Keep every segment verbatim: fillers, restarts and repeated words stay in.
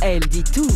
Elle dit tout.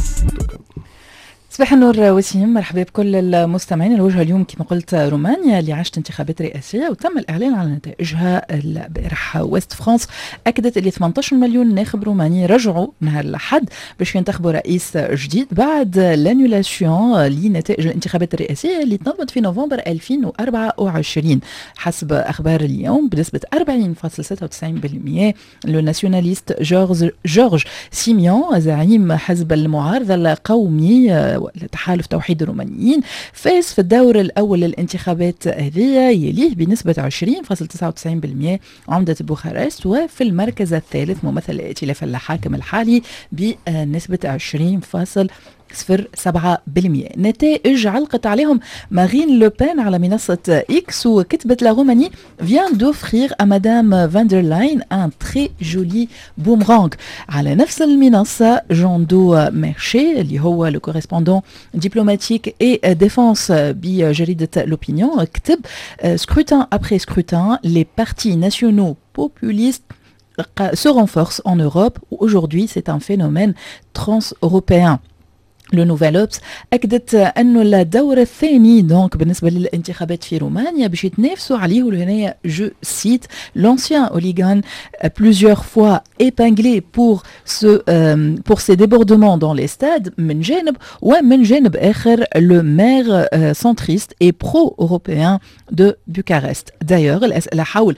صباح النور وسيم، مرحبا بكل المستمعين. الوجهة اليوم كما قلت رومانيا اللي عاشت انتخابات رئاسية وتم الإعلان على نتائجها البارح. ويست فرانس أكدت اللي ثمانية عشر مليون ناخب روماني رجعوا نهار الأحد باش ينتخبوا رئيس جديد بعد لانيولاسيون لنتائج الانتخابات الرئاسية اللي تنظمت في نوفمبر ألفين وأربعة وعشرين حسب أخبار اليوم بنسبة أربعين فاصلة ستة وتسعين بالمئة. لو ناسيوناليست جورج جورج سيميون زعيم حزب المعارضة القومي لتحالف توحيد الرومانيين فاز في الدور الأول للانتخابات هذه، يليه بنسبة عشرين فاصلة تسعة وتسعين بالمئة عمدة بوخارست، وفي المركز الثالث ممثل الائتلاف الحاكم الحالي بنسبة عشرين فاصلة صفر سبعة بالمئة. نتائج علقت عليهم مارين لوبين على منصة إكس وكتبت لا روماني vient d'offrir à Madame van der Leyen un très joli boomerang. على نفس المنصة جون دو ميرشي اللي هو لو كوريسبوندون دبلوماتيك اي ديفense بجريدة لوبينيون كتب scrutin après scrutin les partis nationaux populistes se renforcent en Europe. Aujourd'hui c'est un phénomène trans-européen. لو نوفيل اوبس اكدت انه الدور الثاني دونك بالنسبه للانتخابات في رومانيا باش يتنافسوا عليه هنا جو سيت لونسيان اوليغان plusieurs fois épinglé pour ce euh, pour ces débordements dans les stades من جانب، ومن جانب اخر لو مير سنتريست اي برو اوروبيان دو بوكارست. دايوغ الاسئله حول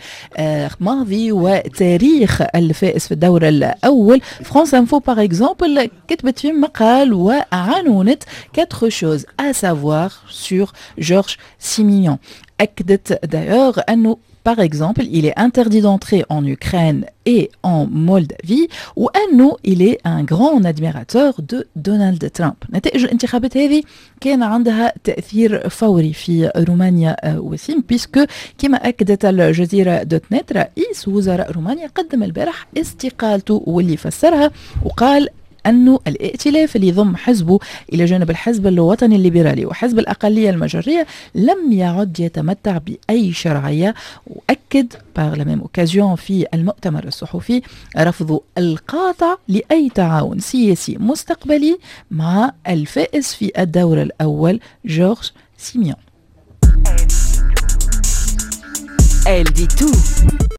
ماضي وتاريخ الفائز في الدور الاول، فرانس انفو باغ اكزومبل كتبت في مقال و عنونت quatre choses à savoir sur Georges Simignon. أكدت d'ailleurs أنه par exemple il est interdit d'entrer en Ukraine et en Moldavie وأنه il est un grand admirateur de Donald Trump. نتائج الانتخابات هذه كان عندها تأثير فوري في رومانيا وسيم، بيسكو كما أكدت الجزيرة دوت نت رئيس وزراء رومانيا قدم البارح استقالته واللي فسرها وقال أنه الائتلاف اللي يضم حزبه إلى جانب الحزب الوطني الليبرالي وحزب الأقلية المجرية لم يعد يتمتع بأي شرعية. وأكد par la même occasion في المؤتمر الصحفي رفض القاطع لأي تعاون سياسي مستقبلي مع الفائز في الدور الأول جورج سيميون. Elle dit tout.